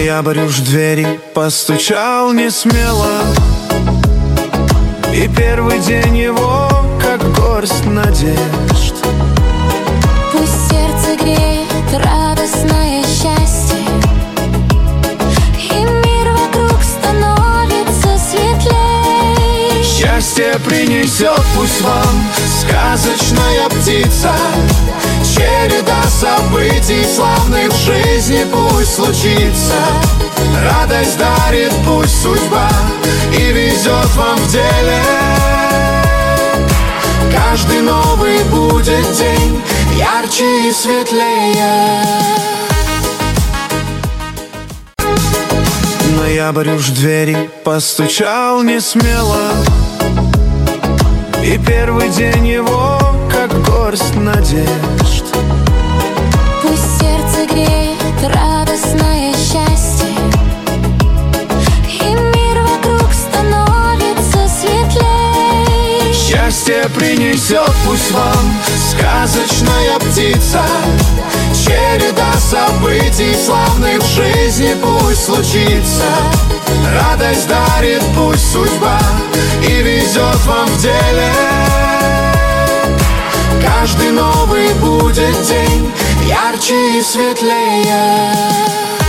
Ноябрь уж в двери постучал несмело, и первый день его, как горсть надежд. Пусть сердце греет радостное счастье, и мир вокруг становится светлей. Счастье принесет пусть вам сказочная птица, череда событий славных в жизни пусть случится. Радость дарит пусть судьба и везет вам в деле. Каждый новый будет день ярче и светлее. Ноябрь уж в двери постучал несмело, и первый день его, как горсть надежд. Пусть сердце греет радостное счастье, и мир вокруг становится светлей. Счастье принесет пусть вам сказочная птица, череда событий славных в жизни пусть случится. Радость дарит пусть судьба и везет вам в деле. Каждый новый будет день ярче и светлее.